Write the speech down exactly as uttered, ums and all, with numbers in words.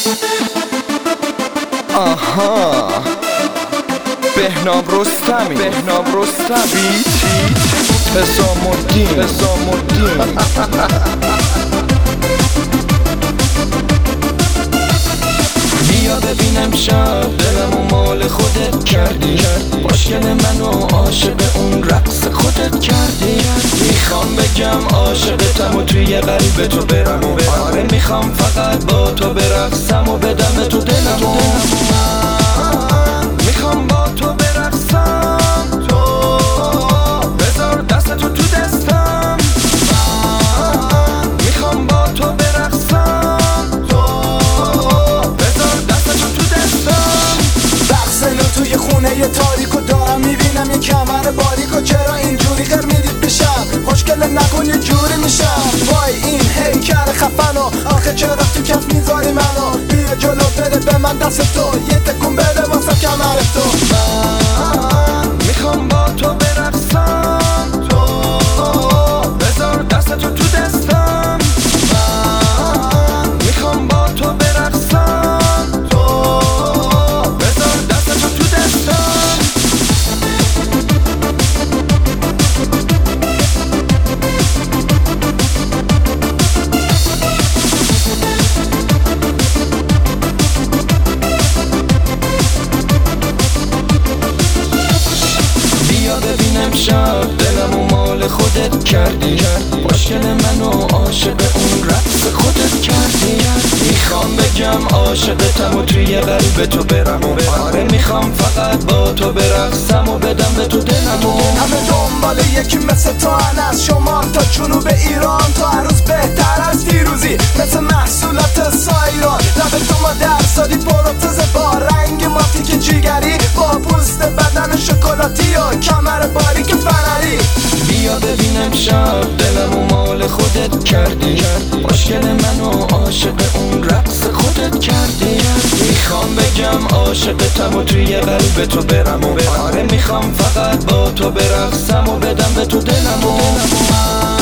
آها بهنام رستمی بهنام رستمی حسام الدین حسام الدین بیا ببین امشب دلمو مال خودت کردی، مشکل منو عاشق اون رقص خودت کردی. میخوام بگم عاشقتم و توی قلب تو برم و برم. آره میخوام فقط با تو برقصم و بدم تو دلمو. میخوام با تو برقصم، تو بذار دست تو تو دستم. میخوام با تو برقصم، تو بذار دست تو تو دستم. رقص توی خونه ی تاریکو دارم میبینم یه کمر باریکو. چرا اینجوری غیر میدید بشم خوشگل نکن یه جوری میشم. وای این هیکل خفنو آخه چرا تو کف میذاری منو. بیا جلو بده به من دست تو، یه تکون بده واسه کمر تو. من میخوام با تو برقصم، تو بذار دست تو تو دستم. من میخوام با تو برقصم، تو بذار دست تو تو دستم. امشب دلمو مال خودت کردی، مشکل منو عاشق اون رقص خودت کردی. میخوام بگم عاشقتم و توی قلب تو برم و برم. آره میخوام فقط با تو برقصم و بدم به تو دلمو. همه دنبال یکی مثل تو هن، از شمال تا جنوب ایران. تو هر روز بهتر از دیروزی مثل محصولات سایران. لب تو ما درصدی پروتز با رنگ ماتیک جیگری، با پوست بدن شکلاتی و کمر باریک فنری. بیا ببین امشب دلمو مال خودت کردی، مشکل منو عاشق اون رقص خودت کردی. میخوام بگم عاشقتم و توی قلب تو برم و برم. آره میخوام فقط با تو برقصم و بدم به تو دلمو.